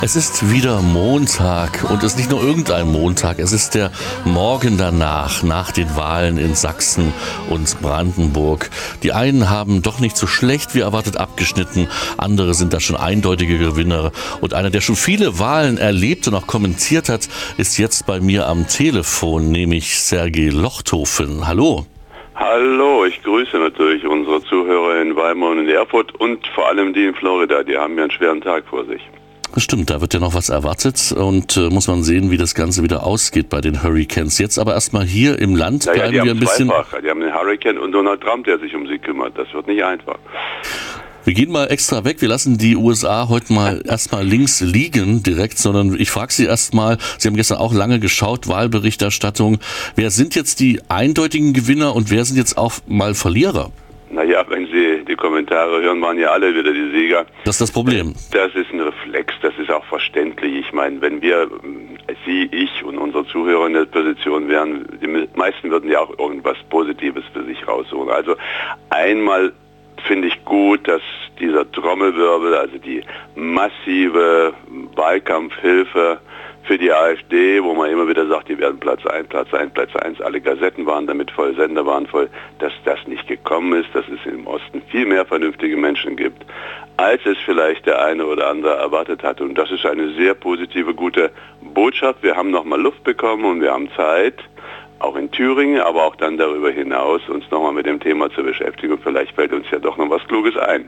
Es ist wieder Montag und es ist nicht nur irgendein Montag, es ist der Morgen danach, nach den Wahlen in Sachsen und Brandenburg. Die einen haben doch nicht so schlecht wie erwartet abgeschnitten, andere sind da schon eindeutige Gewinner. Und einer, der schon viele Wahlen erlebt und auch kommentiert hat, ist jetzt bei mir am Telefon, nämlich Sergej Lochthofen. Hallo. Hallo, ich grüße natürlich unsere Zuhörer in Weimar und in Erfurt und vor allem die in Florida, die haben ja einen schweren Tag vor sich. Das stimmt, da wird ja noch was erwartet und muss man sehen, wie das Ganze wieder ausgeht bei den Hurricanes. Jetzt aber erstmal hier im Land bleiben wir ein bisschen... Die haben den Hurricane und Donald Trump, der sich um sie kümmert. Das wird nicht einfach. Wir gehen mal extra weg. Wir lassen die USA heute mal erstmal links liegen direkt, sondern ich frage Sie erstmal, Sie haben gestern auch lange geschaut, Wahlberichterstattung. Wer sind jetzt die eindeutigen Gewinner und wer sind jetzt auch mal Verlierer? Naja, wenn Sie die Kommentare hören, waren ja alle wieder die Sieger. Das ist das Problem. Das ist ein Reflex, das ist auch verständlich. Ich meine, wenn wir, Sie, ich und unsere Zuhörer in der Position wären, die meisten würden ja auch irgendwas Positives für sich raussuchen. Also einmal finde ich gut, dass dieser Trommelwirbel, also die massive Wahlkampfhilfe für die AfD, wo man immer wieder sagt, die werden Platz 1, alle Gazetten waren damit voll, Sender waren voll, dass das nicht gekommen ist, dass es im Osten viel mehr vernünftige Menschen gibt, als es vielleicht der eine oder andere erwartet hat. Und das ist eine sehr positive, gute Botschaft. Wir haben nochmal Luft bekommen und wir haben Zeit, auch in Thüringen, aber auch dann darüber hinaus, uns nochmal mit dem Thema zu beschäftigen. Und vielleicht fällt uns ja doch noch was Kluges ein.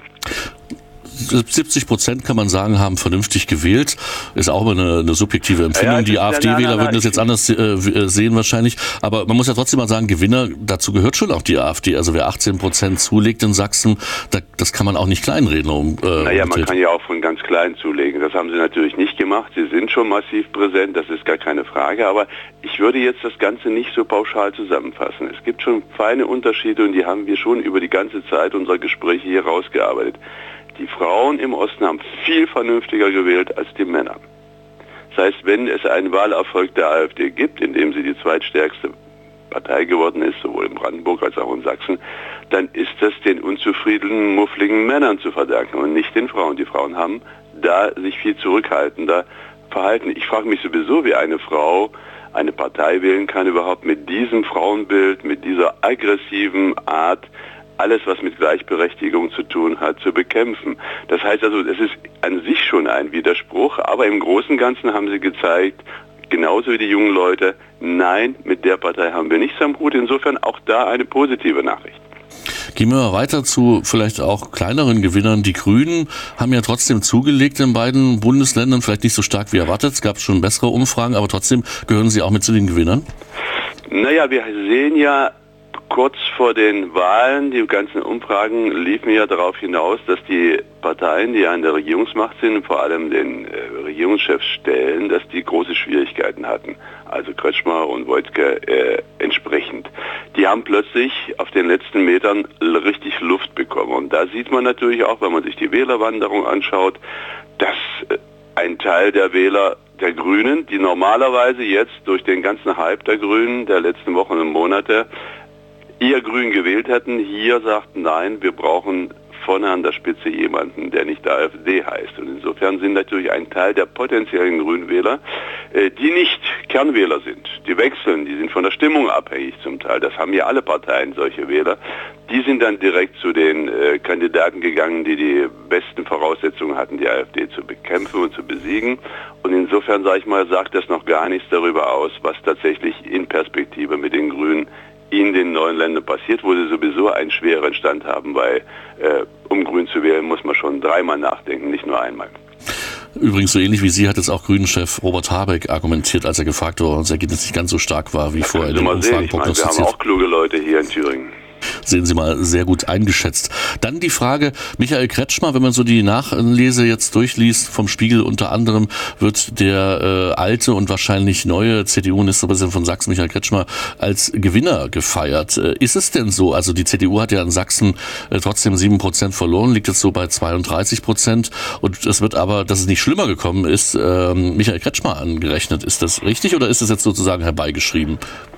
70% kann man sagen, haben vernünftig gewählt. Ist auch immer eine subjektive Empfindung. Ja, die AfD-Wähler würden das jetzt anders sehen wahrscheinlich. Aber man muss ja trotzdem mal sagen, Gewinner, dazu gehört schon auch die AfD. Also wer 18% zulegt in Sachsen, das kann man auch nicht kleinreden. Man kann ja auch von ganz klein zulegen. Das haben sie natürlich nicht gemacht. Sie sind schon massiv präsent, das ist gar keine Frage. Aber ich würde jetzt das Ganze nicht so pauschal zusammenfassen. Es gibt schon feine Unterschiede und die haben wir schon über die ganze Zeit unserer Gespräche hier rausgearbeitet. Die Frauen im Osten haben viel vernünftiger gewählt als die Männer. Das heißt, wenn es einen Wahlerfolg der AfD gibt, in dem sie die zweitstärkste Partei geworden ist, sowohl in Brandenburg als auch in Sachsen, dann ist das den unzufriedenen, muffligen Männern zu verdanken und nicht den Frauen. Die Frauen haben da sich viel zurückhaltender verhalten. Ich frage mich sowieso, wie eine Frau eine Partei wählen kann, überhaupt mit diesem Frauenbild, mit dieser aggressiven Art, alles, was mit Gleichberechtigung zu tun hat, zu bekämpfen. Das heißt also, es ist an sich schon ein Widerspruch, aber im Großen und Ganzen haben sie gezeigt, genauso wie die jungen Leute, nein, mit der Partei haben wir nichts am Hut. Insofern auch da eine positive Nachricht. Gehen wir mal weiter zu vielleicht auch kleineren Gewinnern. Die Grünen haben ja trotzdem zugelegt in beiden Bundesländern, vielleicht nicht so stark wie erwartet. Es gab schon bessere Umfragen, aber trotzdem gehören sie auch mit zu den Gewinnern? Naja, wir sehen ja, kurz vor den Wahlen, die ganzen Umfragen liefen ja darauf hinaus, dass die Parteien, die an der Regierungsmacht sind, vor allem den Regierungschef stellen, dass die große Schwierigkeiten hatten. Also Kretschmer und Woidke entsprechend. Die haben plötzlich auf den letzten Metern richtig Luft bekommen. Und da sieht man natürlich auch, wenn man sich die Wählerwanderung anschaut, dass ein Teil der Wähler der Grünen, die normalerweise jetzt durch den ganzen Hype der Grünen der letzten Wochen und Monate eher Grün gewählt hätten, hier sagten, nein, wir brauchen vorne an der Spitze jemanden, der nicht der AfD heißt. Und insofern sind natürlich ein Teil der potenziellen Grünwähler, die nicht Kernwähler sind. Die wechseln, die sind von der Stimmung abhängig zum Teil. Das haben ja alle Parteien, solche Wähler. Die sind dann direkt zu den Kandidaten gegangen, die die besten Voraussetzungen hatten, die AfD zu bekämpfen und zu besiegen. Und insofern, sage ich mal, sagt das noch gar nichts darüber aus, was tatsächlich in Perspektive mit den Grünen in den neuen Ländern passiert, wo sie sowieso einen schweren Stand haben, weil um Grün zu wählen, muss man schon dreimal nachdenken, nicht nur einmal. Übrigens, so ähnlich wie Sie hat jetzt auch Grünen-Chef Robert Habeck argumentiert, als er gefragt wurde, und das Ergebnis nicht ganz so stark war, wie vorher in den Umfragen prognostiziert. Wir haben auch kluge Leute hier in Thüringen. Sehen Sie mal, sehr gut eingeschätzt. Dann die Frage, Michael Kretschmer, wenn man so die Nachlese jetzt durchliest, vom Spiegel unter anderem, wird der alte und wahrscheinlich neue CDU-Ministerpräsident von Sachsen, Michael Kretschmer, als Gewinner gefeiert. Ist es denn so? Also die CDU hat ja in Sachsen trotzdem 7% verloren, liegt jetzt so bei 32%. Und es wird aber, dass es nicht schlimmer gekommen ist, Michael Kretschmer angerechnet. Ist das richtig oder ist das jetzt sozusagen herbeigeschrieben?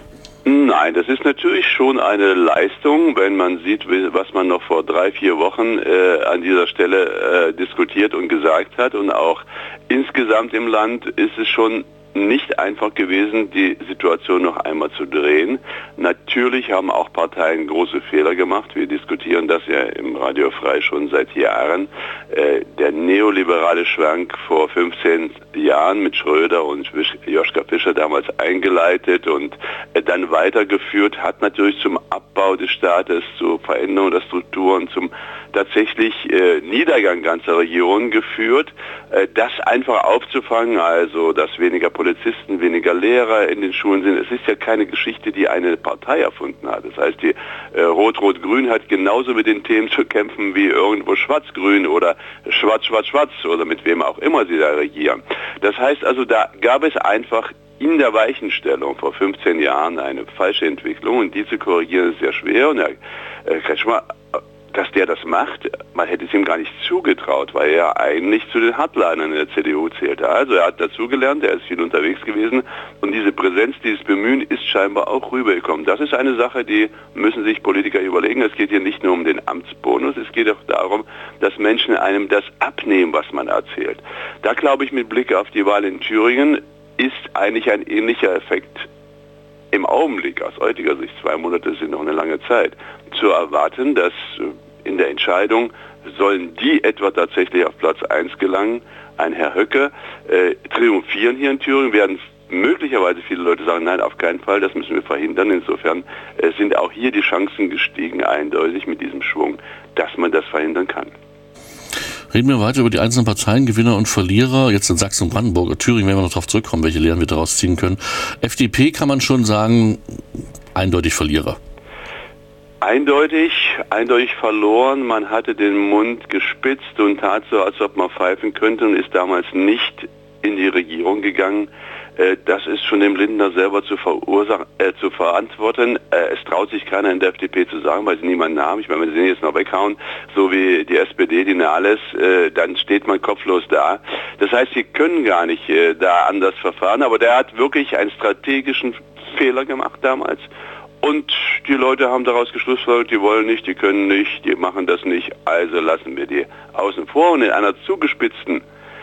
Nein, das ist natürlich schon eine Leistung, wenn man sieht, was man noch vor 3-4 Wochen an dieser Stelle diskutiert und gesagt hat. Und auch insgesamt im Land ist es schon nicht einfach gewesen, die Situation noch einmal zu drehen. Natürlich haben auch Parteien große Fehler gemacht. Wir diskutieren das ja im Radio Frei schon seit Jahren. Der neoliberale Schwank vor 15 Jahren mit Schröder und Joschka Fischer damals eingeleitet und dann weitergeführt, hat natürlich zum Abbau des Staates, zur Veränderung der Strukturen, zum tatsächlich Niedergang ganzer Regionen geführt. Das einfach aufzufangen, also dass weniger Polizisten, weniger Lehrer in den Schulen sind. Es ist ja keine Geschichte, die eine Partei erfunden hat. Das heißt, die Rot-Rot-Grün hat genauso mit den Themen zu kämpfen wie irgendwo Schwarz-Grün oder Schwarz-Schwarz-Schwarz oder mit wem auch immer sie da regieren. Das heißt also, da gab es einfach in der Weichenstellung vor 15 Jahren eine falsche Entwicklung und die zu korrigieren ist sehr schwer. Und Herr Kretschmer, dass der das macht, man hätte es ihm gar nicht zugetraut, weil er eigentlich zu den Hardlinern in der CDU zählte. Also er hat dazugelernt, er ist viel unterwegs gewesen und diese Präsenz, dieses Bemühen ist scheinbar auch rübergekommen. Das ist eine Sache, die müssen sich Politiker überlegen. Es geht hier nicht nur um den Amtsbonus, es geht auch darum, dass Menschen einem das abnehmen, was man erzählt. Da glaube ich, mit Blick auf die Wahl in Thüringen ist eigentlich ein ähnlicher Effekt im Augenblick, aus heutiger Sicht, 2 Monate sind noch eine lange Zeit, zu erwarten, dass in der Entscheidung, sollen die etwa tatsächlich auf Platz 1 gelangen, ein Herr Höcke, triumphieren hier in Thüringen, werden möglicherweise viele Leute sagen, nein, auf keinen Fall, das müssen wir verhindern. Insofern sind auch hier die Chancen gestiegen, eindeutig mit diesem Schwung, dass man das verhindern kann. Reden wir weiter über die einzelnen Parteien, Gewinner und Verlierer. Jetzt in Sachsen und Brandenburg, Thüringen werden wir noch darauf zurückkommen, welche Lehren wir daraus ziehen können. FDP kann man schon sagen, eindeutig Verlierer. Eindeutig verloren. Man hatte den Mund gespitzt und tat so, als ob man pfeifen könnte und ist damals nicht in die Regierung gegangen. Das ist schon dem Lindner selber zu verantworten. Es traut sich keiner in der FDP zu sagen, weil sie niemanden haben. Ich meine, wenn sie den jetzt noch weghauen, so wie die SPD, die Nahles, dann steht man kopflos da. Das heißt, sie können gar nicht da anders verfahren, aber der hat wirklich einen strategischen Fehler gemacht damals. Und die Leute haben daraus geschlussfolgert, die wollen nicht, die können nicht, die machen das nicht, also lassen wir die außen vor. Und in einer zugespitzten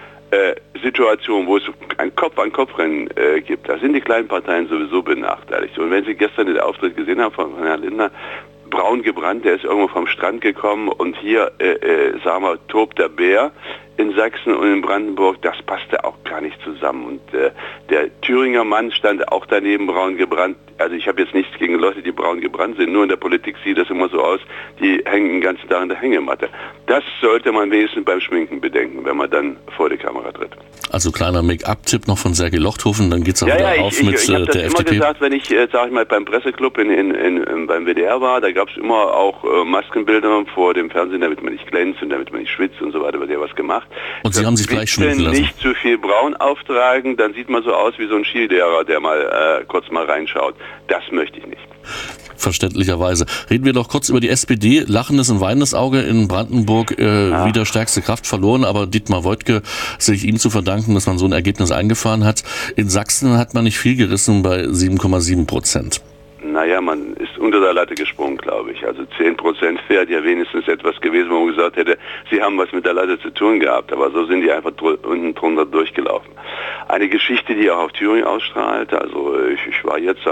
Situation, wo es ein Kopf-an-Kopf-Rennen gibt, da sind die kleinen Parteien sowieso benachteiligt. Und wenn Sie gestern den Auftritt gesehen haben von Herrn Lindner, braun gebrannt, der ist irgendwo vom Strand gekommen und hier, sagen wir, tobt der Bär in Sachsen und in Brandenburg, das passte auch gar nicht zusammen. Und der Thüringer Mann stand auch daneben braun gebrannt. Also ich habe jetzt nichts gegen Leute, die braun gebrannt sind, nur in der Politik sieht das immer so aus, die hängen den ganzen Tag in der Hängematte. Das sollte man wenigstens beim Schminken bedenken, wenn man dann vor die Kamera tritt. Also kleiner Make-up-Tipp noch von Sergei Lochthofen, dann geht es auch wieder auf mit der FDP. Ich habe das immer gesagt, wenn ich, sag ich mal, beim Presseclub beim WDR war, da gab es immer auch Maskenbilder vor dem Fernsehen, damit man nicht glänzt und damit man nicht schwitzt und so weiter, wird ja was gemacht. Und Sie haben sich gleich schminken lassen. Nicht zu viel braun auftragen, dann sieht man so aus wie so ein Skilehrer, der mal kurz mal reinschaut. Das möchte ich nicht. Verständlicherweise. Reden wir doch kurz über die SPD. Lachendes und weinendes Auge in Brandenburg, wieder stärkste Kraft verloren, aber Dietmar Woidke sich ihm zu verdanken, dass man so ein Ergebnis eingefahren hat. In Sachsen hat man nicht viel gerissen bei 7,7%. Naja, man ist unter der Latte gesprungen, glaube ich. Also 10% wäre ja wenigstens etwas gewesen, wo man gesagt hätte, sie haben was mit der Latte zu tun gehabt. Aber so sind die einfach unten drunter durchgelaufen. Eine Geschichte, die auch auf Thüringen ausstrahlt. Also ich war jetzt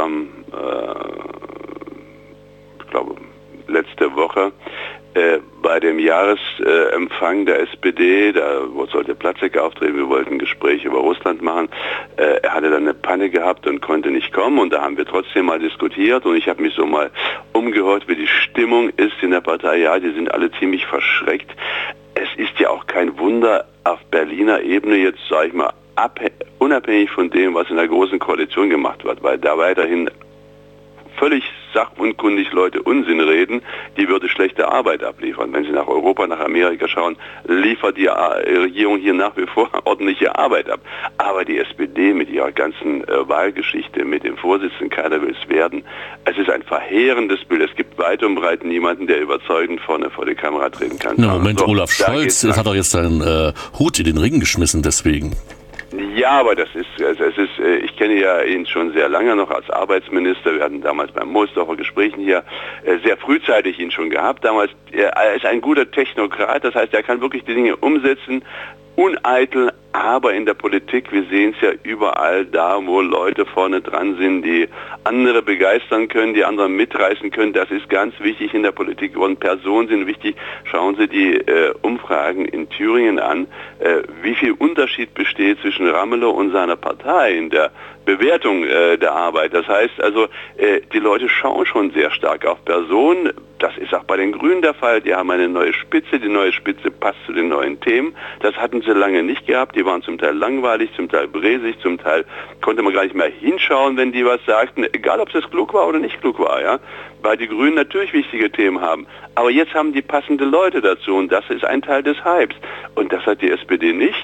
ich glaube, letzte Woche bei dem Jahresempfang der SPD, da sollte Platzek auftreten, wir wollten Gespräche über Russland machen. Er hatte dann eine Panne gehabt und konnte nicht kommen und da haben wir trotzdem mal diskutiert und ich habe mich so mal umgehört, wie die Stimmung ist in der Partei. Ja, die sind alle ziemlich verschreckt. Es ist ja auch kein Wunder auf Berliner Ebene jetzt, sage ich mal, unabhängig von dem, was in der Großen Koalition gemacht wird, weil da weiterhin völlig sachunkundig Leute Unsinn reden, die würde schlechte Arbeit abliefern. Wenn Sie nach Europa, nach Amerika schauen, liefert die Regierung hier nach wie vor ordentliche Arbeit ab. Aber die SPD mit ihrer ganzen Wahlgeschichte, mit dem Vorsitzenden, keiner will es werden. Es ist ein verheerendes Bild. Es gibt weit und breit niemanden, der überzeugend vorne vor die Kamera treten kann. Na, Moment, so, Olaf Scholz hat doch jetzt seinen Hut in den Ring geschmissen deswegen. Ja, aber ich kenne ja ihn schon sehr lange noch als Arbeitsminister. Wir hatten damals beim Moosdorfer Gesprächen hier sehr frühzeitig ihn schon gehabt. Damals, er ist ein guter Technokrat, das heißt, er kann wirklich die Dinge umsetzen, uneitel, aber in der Politik, wir sehen es ja überall da, wo Leute vorne dran sind, die andere begeistern können, die andere mitreißen können. Das ist ganz wichtig in der Politik und Personen sind wichtig. Schauen Sie die Umfragen in Thüringen an, wie viel Unterschied besteht zwischen Ramelow und seiner Partei in der Bewertung der Arbeit. Das heißt also, die Leute schauen schon sehr stark auf Personen. Das ist auch bei den Grünen der Fall. Die haben eine neue Spitze. Die neue Spitze passt zu den neuen Themen. Das hatten sie lange nicht gehabt. Die waren zum Teil langweilig, zum Teil bresig, zum Teil konnte man gar nicht mehr hinschauen, wenn die was sagten. Egal, ob das klug war oder nicht klug war, ja. Weil die Grünen natürlich wichtige Themen haben. Aber jetzt haben die passende Leute dazu und das ist ein Teil des Hypes. Und das hat die SPD nicht.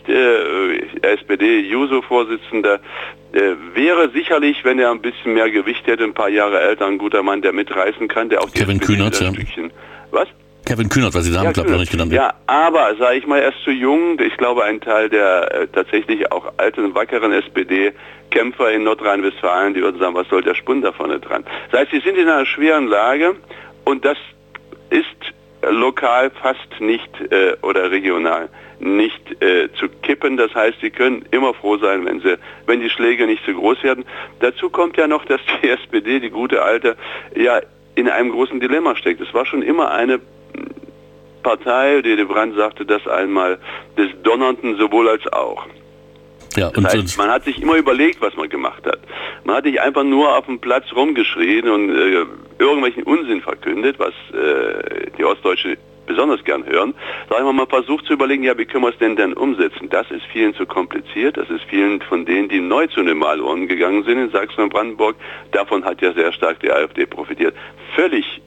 SPD-Juso-Vorsitzender wäre sicherlich, wenn er ein bisschen mehr Gewicht hätte, ein paar Jahre älter, ein guter Mann, der mitreißen kann, der auch die Kevin Kühnert, ja. Was? Kevin Kühnert, weil Sie den Namen, glaube ich, noch nicht genannt haben. Ja, aber, sage ich mal, er ist zu jung. Ich glaube, ein Teil der tatsächlich auch alten, wackeren SPD-Kämpfer in Nordrhein-Westfalen, die würden sagen, was soll der Spund da vorne dran? Das heißt, sie sind in einer schweren Lage und das ist lokal fast nicht oder regional nicht zu kippen. Das heißt, sie können immer froh sein, wenn die Schläge nicht zu groß werden. Dazu kommt ja noch, dass die SPD, die gute alte, ja in einem großen Dilemma steckt. Es war schon immer eine Partei, die Brandt sagte das einmal, des Donnernden sowohl als auch. Ja, das heißt, man hat sich immer überlegt, was man gemacht hat. Man hat nicht einfach nur auf dem Platz rumgeschrien und irgendwelchen Unsinn verkündet, was die Ostdeutschen besonders gern hören. Sagen wir mal, versucht zu überlegen, ja, wie können wir es denn umsetzen? Das ist vielen zu kompliziert. Das ist vielen von denen, die neu zu den Wahlurnen gegangen sind in Sachsen und Brandenburg. Davon hat ja sehr stark die AfD profitiert. Völlig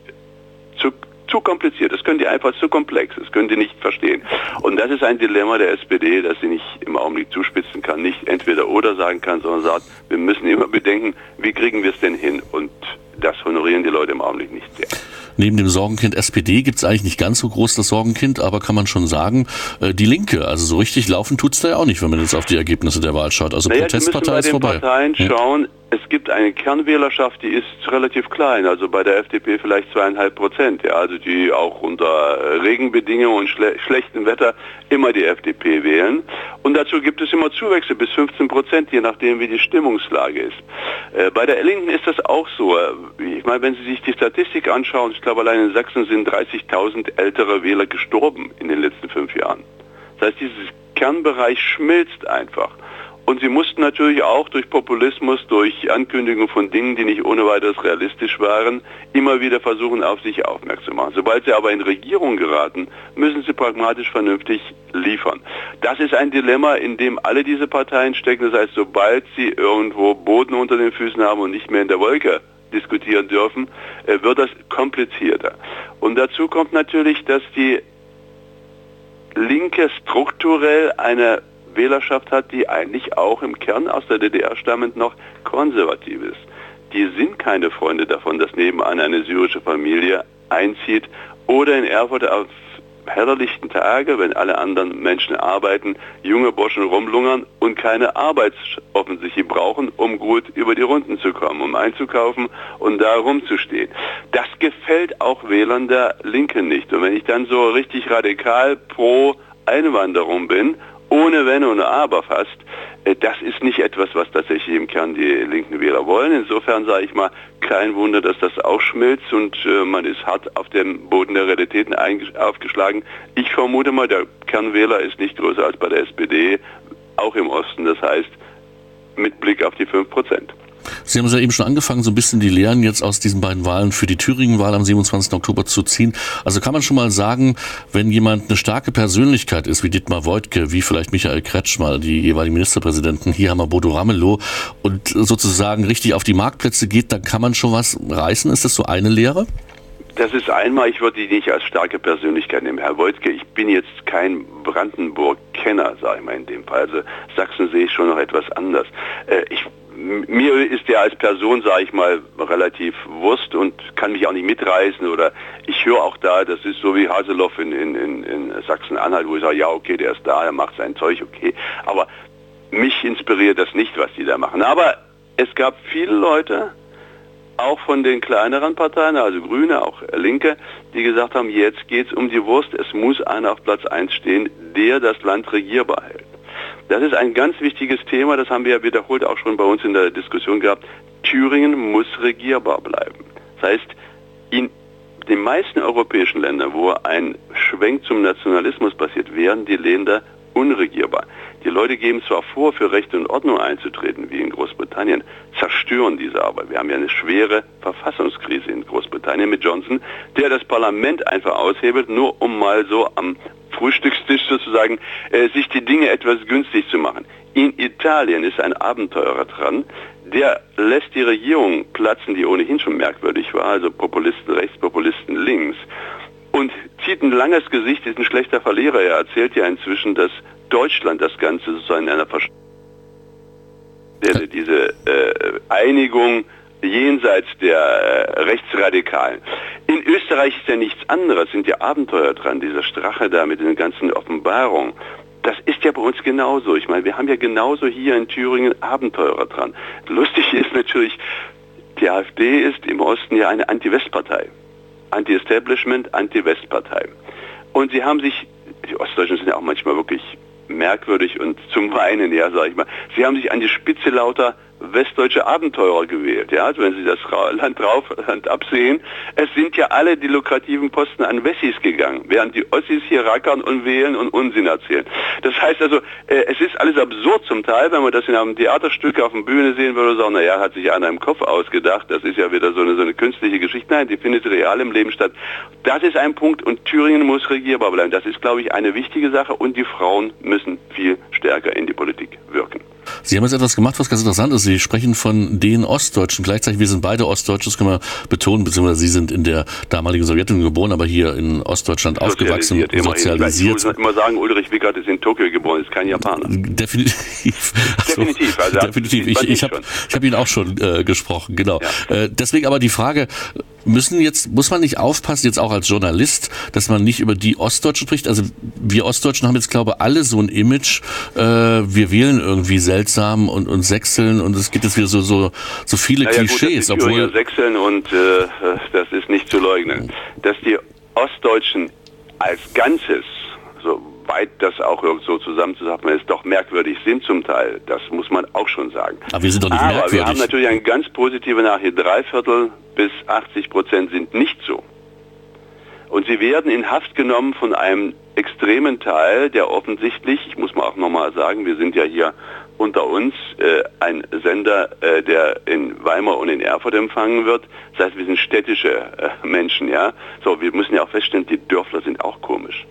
zu kompliziert. Das können die einfach zu komplex. Das können die nicht verstehen. Und das ist ein Dilemma der SPD, das sie nicht im Augenblick zuspitzen kann, nicht entweder oder sagen kann, sondern sagt, wir müssen immer bedenken, wie kriegen wir es denn hin? Und das honorieren die Leute im Augenblick nicht sehr. Neben dem Sorgenkind SPD gibt es eigentlich nicht ganz so groß das Sorgenkind, aber kann man schon sagen, die Linke, also so richtig laufen tut's da ja auch nicht, wenn man jetzt auf die Ergebnisse der Wahl schaut. Also Protestpartei ist vorbei. Parteien schauen, es gibt eine Kernwählerschaft, die ist relativ klein, also bei der FDP vielleicht 2,5%, ja, also die auch unter Regenbedingungen und schlechtem Wetter immer die FDP wählen. Und dazu gibt es immer Zuwächse bis 15%, je nachdem wie die Stimmungslage ist. Bei der Linken ist das auch so. Ich meine, wenn Sie sich die Statistik anschauen, ich glaube allein in Sachsen sind 30.000 ältere Wähler gestorben in den letzten 5 Jahren. Das heißt, dieses Kernbereich schmilzt einfach. Und sie mussten natürlich auch durch Populismus, durch Ankündigung von Dingen, die nicht ohne weiteres realistisch waren, immer wieder versuchen, auf sich aufmerksam zu machen. Sobald sie aber in Regierung geraten, müssen sie pragmatisch vernünftig liefern. Das ist ein Dilemma, in dem alle diese Parteien stecken. Das heißt, sobald sie irgendwo Boden unter den Füßen haben und nicht mehr in der Wolke diskutieren dürfen, wird das komplizierter. Und dazu kommt natürlich, dass die Linke strukturell eine Wählerschaft hat, die eigentlich auch im Kern aus der DDR stammend noch konservativ ist. Die sind keine Freunde davon, dass nebenan eine syrische Familie einzieht oder in Erfurt auf hellerlichten Tage, wenn alle anderen Menschen arbeiten, junge Burschen rumlungern und keine Arbeit offensichtlich brauchen, um gut über die Runden zu kommen, um einzukaufen und da rumzustehen. Das gefällt auch Wählern der Linken nicht. Und wenn ich dann so richtig radikal pro Einwanderung bin, ohne Wenn und Aber fast, das ist nicht etwas, was tatsächlich im Kern die linken Wähler wollen. Insofern sage ich mal, kein Wunder, dass das auch schmilzt und man ist hart auf dem Boden der Realitäten aufgeschlagen. Ich vermute mal, der Kernwähler ist nicht größer als bei der SPD, auch im Osten, das heißt mit Blick auf die 5%. Sie haben es ja eben schon angefangen, so ein bisschen die Lehren jetzt aus diesen beiden Wahlen für die Thüringen-Wahl am 27. Oktober zu ziehen. Also kann man schon mal sagen, wenn jemand eine starke Persönlichkeit ist, wie Dietmar Woidke, wie vielleicht Michael Kretschmer, die jeweiligen Ministerpräsidenten, hier haben wir Bodo Ramelow, und sozusagen richtig auf die Marktplätze geht, dann kann man schon was reißen. Ist das so eine Lehre? Das ist einmal, ich würde die nicht als starke Persönlichkeit nehmen. Herr Woidke, ich bin jetzt kein Brandenburg-Kenner, sage ich mal in dem Fall. Also Sachsen sehe ich schon noch etwas anders. Mir ist der als Person, sage ich mal, relativ Wurst und kann mich auch nicht mitreißen oder ich höre auch da, das ist so wie Haseloff in Sachsen-Anhalt, wo ich sage, ja okay, der ist da, der macht sein Zeug, okay. Aber mich inspiriert das nicht, was die da machen. Aber es gab viele Leute, auch von den kleineren Parteien, also Grüne, auch Linke, die gesagt haben, jetzt geht es um die Wurst, es muss einer auf Platz 1 stehen, der das Land regierbar hält. Das ist ein ganz wichtiges Thema, das haben wir ja wiederholt auch schon bei uns in der Diskussion gehabt. Thüringen muss regierbar bleiben. Das heißt, in den meisten europäischen Ländern, wo ein Schwenk zum Nationalismus passiert, werden die Länder unregierbar. Die Leute geben zwar vor, für Recht und Ordnung einzutreten, wie in Großbritannien, zerstören diese aber. Wir haben ja eine schwere Verfassungskrise in Großbritannien mit Johnson, der das Parlament einfach aushebelt, nur um mal so am Frühstückstisch sozusagen sich die Dinge etwas günstig zu machen. In Italien ist ein Abenteurer dran, der lässt die Regierung platzen, die ohnehin schon merkwürdig war, also Populisten rechts, Populisten links, und zieht ein langes Gesicht, ist ein schlechter Verlierer. Er erzählt ja inzwischen, dass Deutschland das Ganze sozusagen in einer diese Einigung jenseits der Rechtsradikalen. In Österreich ist ja nichts anderes, sind ja Abenteuer dran, dieser Strache da mit den ganzen Offenbarungen. Das ist ja bei uns genauso. Ich meine, wir haben ja genauso hier in Thüringen Abenteurer dran. Lustig ist natürlich, die AfD ist im Osten ja eine Anti-West-Partei. Anti-Establishment, Anti-West-Partei. Und sie haben sich, die Ostdeutschen sind ja auch manchmal wirklich merkwürdig und zum Weinen, ja, sag ich mal. Sie haben sich an die Spitze lauter westdeutsche Abenteurer gewählt, ja, also wenn Sie das Land drauf, Land absehen. Es sind ja alle die lukrativen Posten an Wessis gegangen, während die Ossis hier rackern und wählen und Unsinn erzählen. Das heißt also, es ist alles absurd zum Teil, wenn man das in einem Theaterstück auf der Bühne sehen würde, sagen, naja, hat sich einer im Kopf ausgedacht, das ist ja wieder so eine künstliche Geschichte. Nein, die findet real im Leben statt. Das ist ein Punkt und Thüringen muss regierbar bleiben. Das ist, glaube ich, eine wichtige Sache und die Frauen müssen viel stärker in die Politik wirken. Sie haben jetzt etwas gemacht, was ganz interessant ist. Sie sprechen von den Ostdeutschen. Gleichzeitig, wir sind beide Ostdeutsche, das können wir betonen, beziehungsweise Sie sind in der damaligen Sowjetunion geboren, aber hier in Ostdeutschland aufgewachsen und sozialisiert. Ich muss immer sagen, Ulrich Wickert ist in Tokio geboren, ist kein Japaner. Definitiv. Also, definitiv. Also definitiv. Ich hab ihn auch schon gesprochen, genau. Ja. Deswegen aber die Frage, muss man nicht aufpassen, jetzt auch als Journalist, dass man nicht über die Ostdeutschen spricht? Also wir Ostdeutschen haben jetzt, glaube ich, alle so ein Image, wir wählen irgendwie seltsam und sechseln und es gibt jetzt wieder so viele Klischees. Gut, obwohl sechseln und das ist nicht zu leugnen. Dass die Ostdeutschen als Ganzes, soweit das auch so zusammenzusagen ist, doch merkwürdig sind zum Teil. Das muss man auch schon sagen. Aber wir sind doch nicht merkwürdig. Aber wir haben natürlich eine ganz positive Nachricht. 3/4 bis 80% sind nicht so. Und sie werden in Haft genommen von einem extremen Teil, der offensichtlich, ich muss mal auch nochmal sagen, wir sind ja hier unter uns ein Sender, der in Weimar und in Erfurt empfangen wird. Das heißt, wir sind städtische Menschen, ja. So, wir müssen ja auch feststellen, die Dörfler sind auch komisch.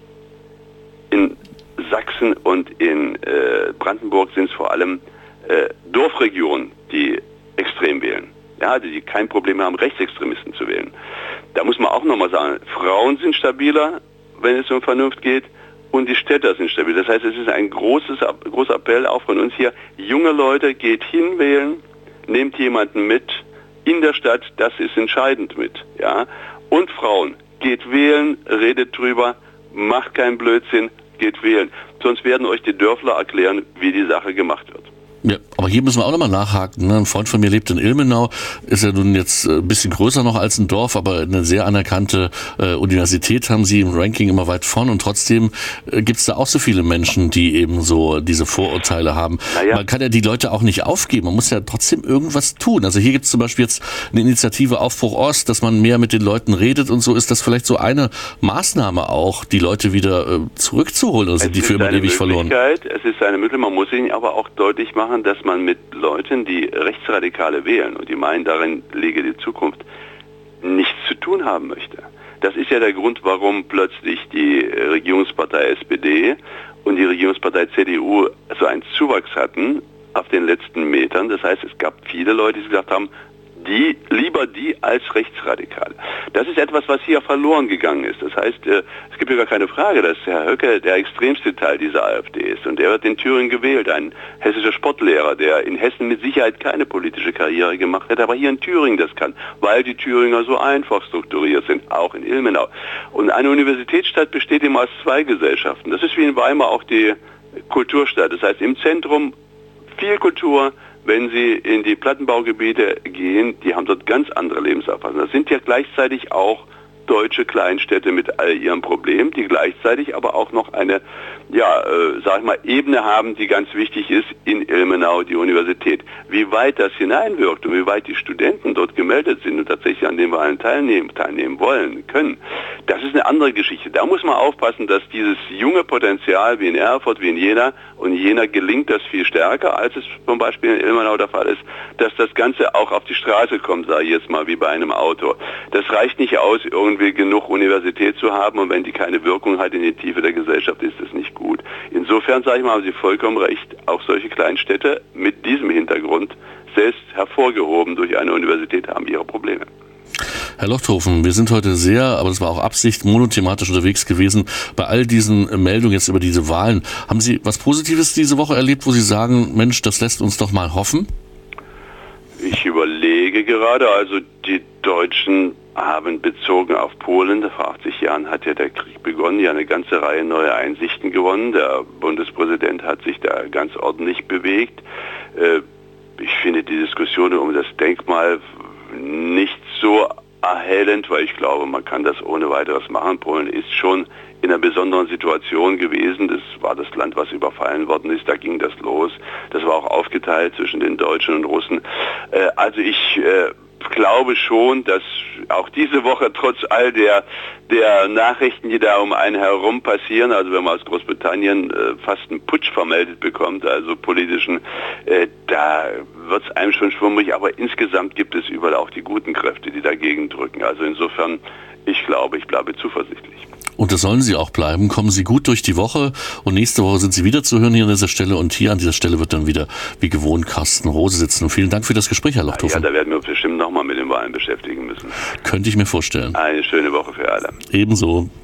In Sachsen und in Brandenburg sind es vor allem Dorfregionen, die extrem wählen. Ja, die kein Problem haben, Rechtsextremisten zu wählen. Da muss man auch nochmal sagen, Frauen sind stabiler, wenn es um Vernunft geht, und die Städter sind stabil. Das heißt, es ist ein großer Appell auch von uns hier. Junge Leute, geht hin wählen, nehmt jemanden mit in der Stadt, das ist entscheidend mit. Ja? Und Frauen, geht wählen, redet drüber, macht keinen Blödsinn, geht wählen. Sonst werden euch die Dörfler erklären, wie die Sache gemacht wird. Ja, aber hier müssen wir auch nochmal nachhaken. Ne? Ein Freund von mir lebt in Ilmenau, ist ja nun jetzt ein bisschen größer noch als ein Dorf, aber eine sehr anerkannte Universität haben sie im Ranking immer weit vorn und trotzdem gibt es da auch so viele Menschen, die eben so diese Vorurteile haben. Naja. Man kann ja die Leute auch nicht aufgeben, man muss ja trotzdem irgendwas tun. Also hier gibt es zum Beispiel jetzt eine Initiative Aufbruch Ost, dass man mehr mit den Leuten redet und so. Ist das vielleicht so eine Maßnahme auch, die Leute wieder zurückzuholen oder sind die für immer ewig verloren? Es ist eine Möglichkeit, man muss ihnen aber auch deutlich machen, dass man mit Leuten, die Rechtsradikale wählen und die meinen, darin liege die Zukunft, nichts zu tun haben möchte. Das ist ja der Grund, warum plötzlich die Regierungspartei SPD und die Regierungspartei CDU so einen Zuwachs hatten auf den letzten Metern. Das heißt, es gab viele Leute, die gesagt haben, lieber die als Rechtsradikale. Das ist etwas, was hier verloren gegangen ist. Das heißt, es gibt ja gar keine Frage, dass Herr Höcke der extremste Teil dieser AfD ist. Und er wird in Thüringen gewählt, ein hessischer Sportlehrer, der in Hessen mit Sicherheit keine politische Karriere gemacht hat, aber hier in Thüringen das kann, weil die Thüringer so einfach strukturiert sind, auch in Ilmenau. Und eine Universitätsstadt besteht immer aus zwei Gesellschaften. Das ist wie in Weimar auch die Kulturstadt. Das heißt, im Zentrum viel Kultur. Wenn Sie in die Plattenbaugebiete gehen, die haben dort ganz andere Lebenserfahrungen. Das sind ja gleichzeitig auch deutsche Kleinstädte mit all ihren Problemen, die gleichzeitig aber auch noch eine, Ebene haben, die ganz wichtig ist, in Ilmenau, die Universität. Wie weit das hineinwirkt und wie weit die Studenten dort gemeldet sind und tatsächlich an den Wahlen teilnehmen wollen, können, das ist eine andere Geschichte. Da muss man aufpassen, dass dieses junge Potenzial wie in Erfurt, wie in Jena, und in Jena gelingt das viel stärker, als es zum Beispiel in Ilmenau der Fall ist, dass das Ganze auch auf die Straße kommt, sage ich jetzt mal, wie bei einem Auto. Das reicht nicht aus, irgendwie genug Universität zu haben, und wenn die keine Wirkung hat in die Tiefe der Gesellschaft, ist das nicht gut. Insofern, sage ich mal, haben Sie vollkommen recht, auch solche Kleinstädte mit diesem Hintergrund, selbst hervorgehoben durch eine Universität, haben ihre Probleme. Herr Lochthofen, wir sind heute sehr, aber das war auch Absicht, monothematisch unterwegs gewesen. Bei all diesen Meldungen jetzt über diese Wahlen, haben Sie was Positives diese Woche erlebt, wo Sie sagen, Mensch, das lässt uns doch mal hoffen? Ich überlege gerade, also die Deutschen haben bezogen auf Polen, vor 80 Jahren hat ja der Krieg begonnen, ja eine ganze Reihe neuer Einsichten gewonnen. Der Bundespräsident hat sich da ganz ordentlich bewegt. Ich finde die Diskussion um das Denkmal nicht so erhellend, weil ich glaube, man kann das ohne weiteres machen. Polen ist schon in einer besonderen Situation gewesen. Das war das Land, was überfallen worden ist. Da ging das los. Das war auch aufgeteilt zwischen den Deutschen und Russen. Also ich glaube schon, dass auch diese Woche trotz all der Nachrichten, die da um einen herum passieren, also wenn man aus Großbritannien fast einen Putsch vermeldet bekommt, also politischen, da wird es einem schon schwummrig, aber insgesamt gibt es überall auch die guten Kräfte, die dagegen drücken. Also insofern, ich bleibe zuversichtlich. Und das sollen Sie auch bleiben. Kommen Sie gut durch die Woche, und nächste Woche sind Sie wieder zu hören hier an dieser Stelle, und hier an dieser Stelle wird dann wieder wie gewohnt Carsten Rose sitzen. Und vielen Dank für das Gespräch, Herr Lochthofen. Ja, da werden wir uns bestimmt nochmal mit den Wahlen beschäftigen müssen. Könnte ich mir vorstellen. Eine schöne Woche für alle. Ebenso.